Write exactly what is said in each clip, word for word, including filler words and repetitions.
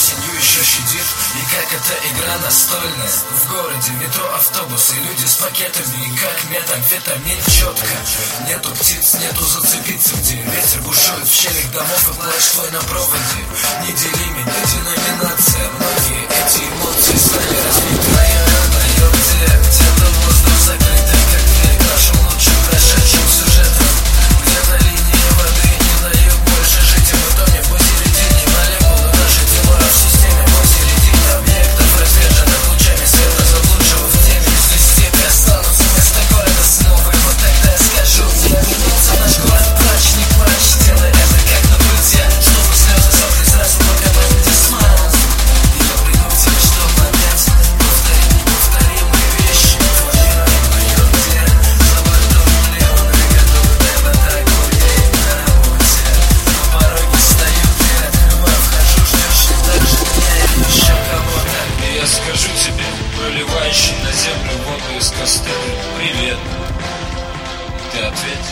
осенью еще щадит. И как эта игра настольная. В городе метро, автобусы, люди с пакетами. И как метамфетамин четко. Нету птиц, нету зацепиться где. Ветер бушует в щелях домов и плачь твой на проводе. Не дели меня, деноминация. Многие эти эмоции стали разбиты. Мое где, где-то воздух закрытый, как дверь нашим лучшим прошедшим сюжетом. Где-то линия воды не дает больше жить, и мы тонем посередине молекулы наши тела в системе, посередине объектов, разверженных лучами света, заблудшего в теме. Если степи останутся вместо города снова, и вот тогда я скажу, где меняется наш город, плачь, не плачь, делай это как на пульте, чтобы слезы сохли сразу, пока мы не смаялись. И я приду к тебе, чтобы опять повторить неповторимые вещи. Мое где, за бортом миллионы годов, небо так гудеет на работе. На пороге стою, дверь открываю, вхожу, ждешь ли так же меня или еще кого-то. И я скажу тебе, проливающий на землю воду из кастрюли, привет. Ты ответь.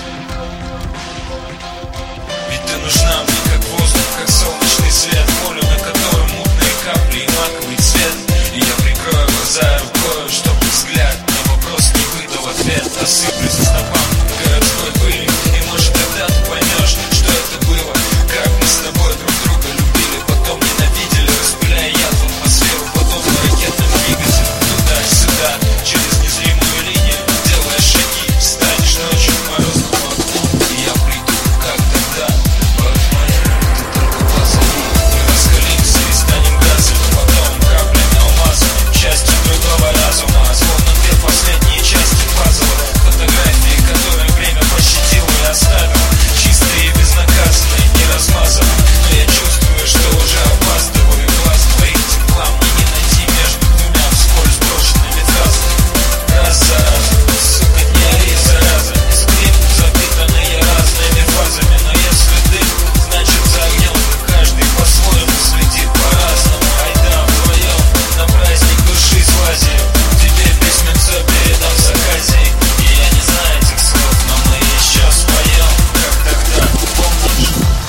Ведь ты нужна мне как воздух, как солнечный свет, поле, на котором мутные капли и маковый цвет. И я прикрою глаза рукою, чтобы взгляд на вопрос не выдал ответ. Осыплюсь снопам городской пыли, и может тогда ты поймешь, что это было. Как мы с тобой друг друга любили, потом ненавидели, распыляя яд в атмосферу, подобно ракетным двигателям туда-сюда, через незримую линию, делая шаги, станешь ночью в морозном окну. И я приду, как тогда, вот моя, ты только позови. Мы раскалимся и станем газами, потом каплями алмазами, частью другого разума, словно две последние части пазла. Фотографии, которые время пощадило и оставило, чистые и безнаказанные, не размазаны. Но я чувствую, что уже опаздываю, и глаз твоих тепла мне не найти между двумя вскользь брошенными фразами. Раз за разом, сука, не ори, зараза. Скрип запитанные разными фазами, но если дым, значит за огнем каждый по-своему следит по-разному. Айда вдвоем на праздник души слазим. Тебе письменца передам с оказией. И я не знаю этих слов, но мы еще споем, как тогда, помнишь?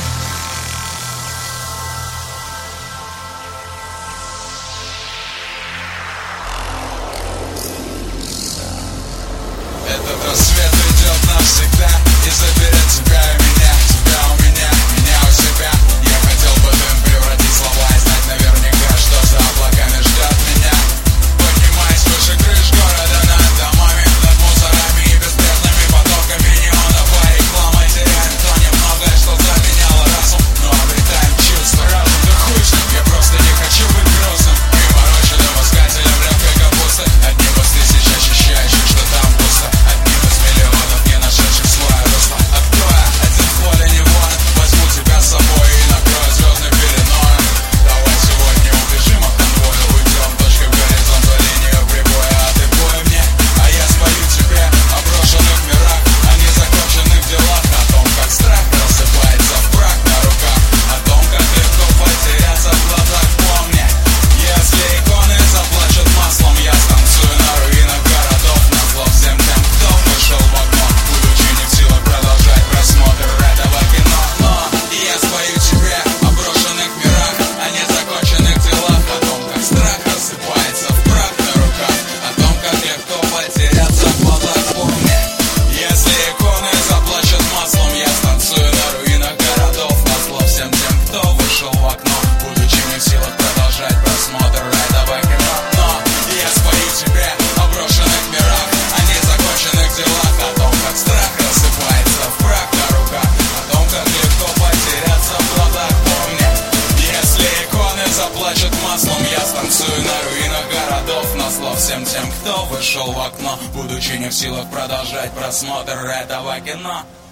Этот рассвет уйдет навсегда и заберет тебя и меня, тебя у меня, меня у себя. Я хотел бы дым превратить в слова и знать наверняка, что за облаками ждет меня. Поднимаясь выше крыш города над домами, над мусорами и бесцветными потоками неоновой рекламой, теряем то немногое, что заменяло разум, но обретаем чувство. Разум да хуй с ним, я просто не хочу быть грустным и мороченным искателем легкой капусты. Одни из тысяч ощущающих, что там пусто, одним из миллионов, не нашедших свое русло. А кто я? Один в поле не воин. Возьму тебя с собой и накрою звездной пеленой. Давай сегодня убежим от конвоя, уйдем точкой к горизонту, линию прибоя. А ты пой мне, а я спою тебе о брошенных мирах, о незаконченных делах, о том, как страх рассыпается в прах на руках, о том, как легко потеряться в глазах. Помни, если иконы заплачут маслом, я станцую на руинах городов, назло всем тем, кто вышел в окно, будучи не в силах продолжать просмотр этого кино. Но я спою тебе о брошенных мирах, о незаконченных делах, о том, как страх рассыпается в прах на руках, о том, как легко потеряться в глазах. Помни, если иконы заплачут маслом, я станцую на руинах городов, назло всем тем, кто вышел в окно, будучи не в силах продолжать просмотр этого кино. Но я спою тебе о брошенных мирах, о незаконченных делах, о том, как страх рассыпается в прах на руках, о том, как легко потеряться в глазах. Помни, если иконы заплачут маслом, я станцую на руинах городов, назло всем тем, кто вышел в окно, будучи не в силах продолжать просмотр этого кино.